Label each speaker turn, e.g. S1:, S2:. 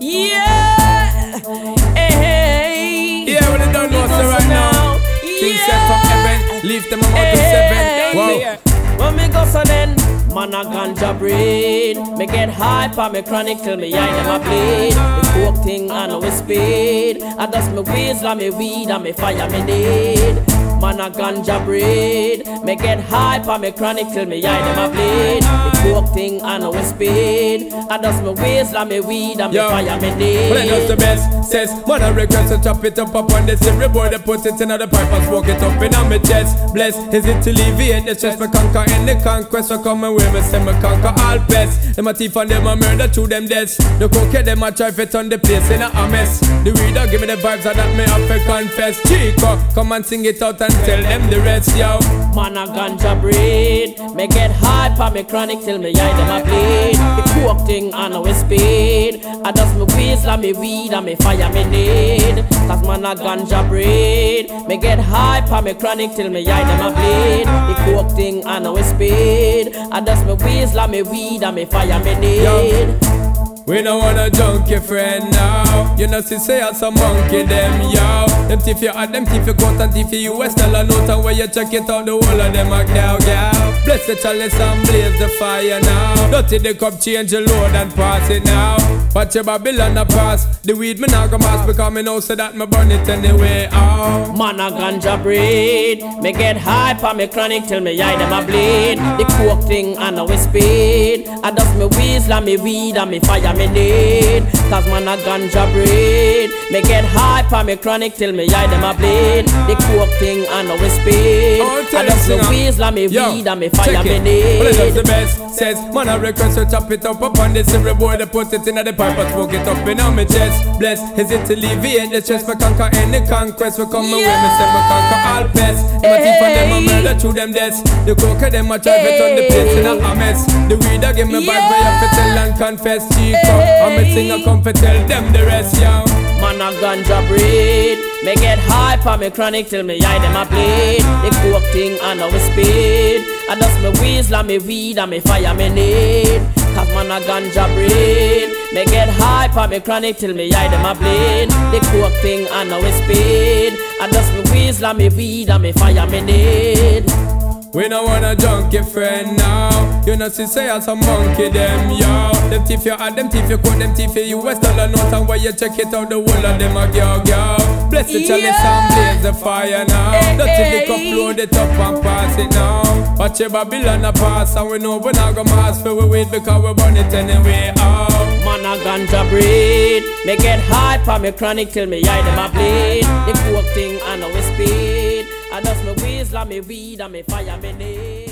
S1: Yeah. Hey.
S2: Yeah, when they don't know so right now. Things set from heaven, leave them amount to 7. Wow.
S1: When me go so then, man a ganja breed. Me get hype on me chronic till me eye them a bleed. The coke thing I know it's speed. I dust me weasel and me weed and me fire me need. Man a ganja breed. Me get hype on me chronic till me eye them a bleed. The coke thing I know it's speed. I dust me weasel and me weed and me fire me need.
S2: Well, that's the best. Says, man, I request to chop it up on this. Every boy that put it in the pipe and smoke it up in on my chest. Bless, is it to alleviate the stress? Me conquer any conquest. So come and wear me, say me conquer all pests. Them a thief and them a murder to them deaths. The coke them a try fit on the place in a mess. The reader give me the vibes that me have to confess. Chico, come and sing it out and tell them the rest, yo.
S1: Man a ganja breed. Me get hype on me chronic till me eye them a bleed. The coke thing I know it's speed. I dust me weasel and me weed and me fire me need. Cause man a ganja breed. Me get hype on me chronic till me eye them a bleed. The coke thing I know it's speed. I dust me weasel and me weed and me fire me need.
S2: We don't want a junkie friend now. You know, say as a monkey them, yo. Them thief you at them thief you coat and thief you US dollar note. And when you check it out, the whole of them a cow. Bless the chalice and blaze the fire now. Dirty the cup, change the load and pass it now. Watch your Babylon a pass. The weed me not go mass because me know so that me burn it anyway. Oh.
S1: Man a ganja breed. Me get hype on me chronic till me eye them a bleed. The coke thing I know it's speed. I dust me weasel and me weed and me fire me need. Cause man a ganja breed. Me get hype on me chronic till me eye them a bleed. The coke thing I know it's speed. I dust me weasel and me weed and me fire me need.
S2: Well, that's the best. Says, man a request to chop it up on this. Every boy that put it in the pipe and smoke it up in on my chest. Bless, is it to alleviate the stress? Me conquer any conquest. We come away, me say me conquer all pests. Them a thief and them a murder through them deaths. The coke them a try fit on the place in a mess. The weed a give me vibe where you fit tell and confess. Chico, I'm a singer come for tell them the rest, yo.
S1: Man a ganja breed. Me get hype on me chronic till me eye them a bleed. The coke thing I know it's speed. I dust me weasel and me weed and me fire me need. Cause man a ganja breed. Me get hype on me chronic till me eye them a bleed. The coke thing I know it's speed. I dust me weasel and me weed and me fire me need.
S2: We don't want a junkie friend now. You know, say as a monkey them, yo. Them thief you at them thief you quote them thief you US dollar note. And when you check it out, the whole of them a girl. Bless the chalice and blaze the fire now. Dirty the cup, load it up and pass it now. Watch your Babylon a pass. And we know we not gonna mass for we wait because we burn it anyway, oh.
S1: Man a ganja breed. Me get hype on me chronic till me eye them a bleed. The coke thing I know it's speed. I dust me weasel and me weed and me fire me need.